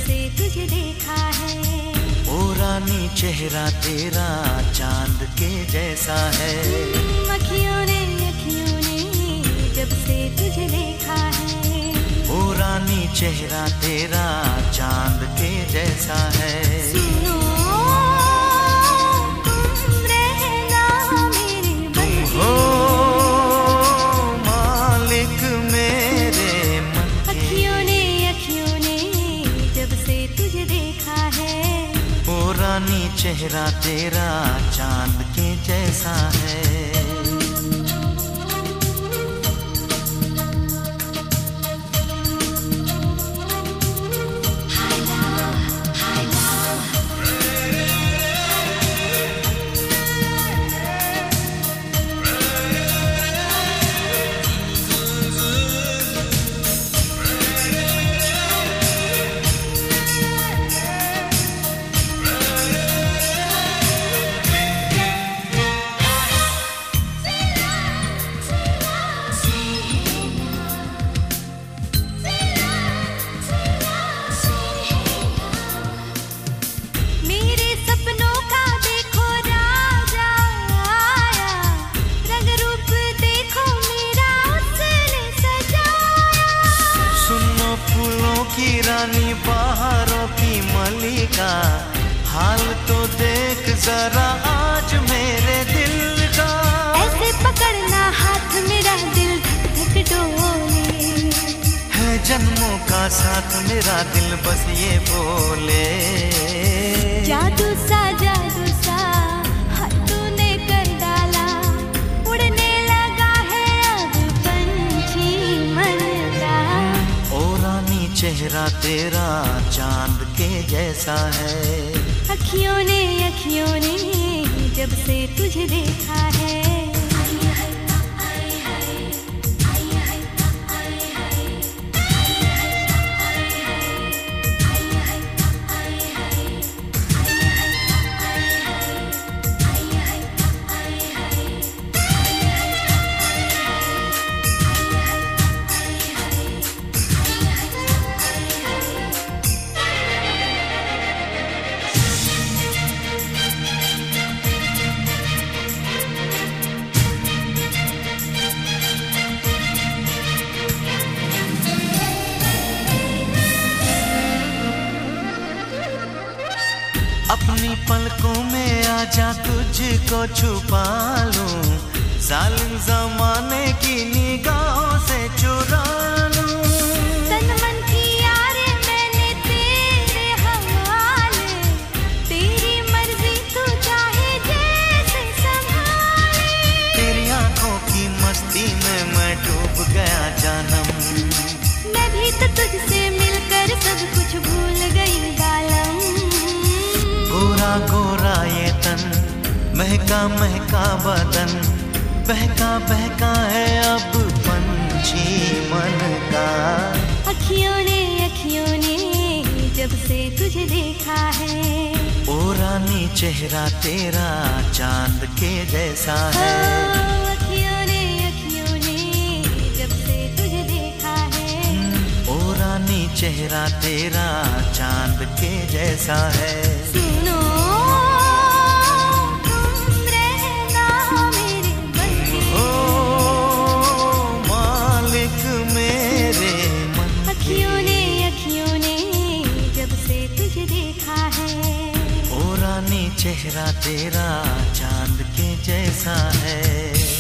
से तुझे देखा है। ओ रानी चेहरा तेरा चांद के जैसा है। अखियों ने जब से तुझे देखा है। ओ रानी चेहरा तेरा चांद के जैसा है। सुनो तुम रहना मेरे बन के। हो मालिक मेरे मन के। अखियों ने जब से तुझे देखा है। ओ रानी चेहरा तेरा चांद के जैसा है। की रानी बहारों की मलिका, हाल तो देख जरा आज मेरे दिल का। ऐसे पकड़ना हाथ मेरा दिल धक धक डोले। है जन्मों का साथ मेरा दिल बस ये बोले। जादू सा हाँ तूने कर डाला, उड़ने लगा है अब पंछी मन का। ओ रानी चेहरा तेरा चांद के जैसा है। अखियों ने जब से तुझे देखा है। अपनी पलकों में आजा तुझको छुपा लूं, जालिम जमाने की निगाहों से चुरा लूं। तन मन की यारे मैंने तेरे हवाले, तेरी मर्जी तू चाहे जैसे संभाले। तेरी आंखों की मस्ती में मैं डूब गया जानम, मैं भी तो तुझसे मिलकर सब कुछ भूल गई बालम। गोरा गोरा ये तन, महका महका बदन, बहका बहका है अब पंछी मन का। अखियों ने जब से तुझे देखा है। ओ रानी चेहरा तेरा चांद के जैसा है। अखियों ने जब से तुझे देखा है। ओ रानी चेहरा तेरा चांद के जैसा है। सुनो तुम रहना मेरे बन के। ओ मालिक मेरे मन। अखियों ने जब से तुझे देखा है। ओ रानी चेहरा तेरा चांद के जैसा है।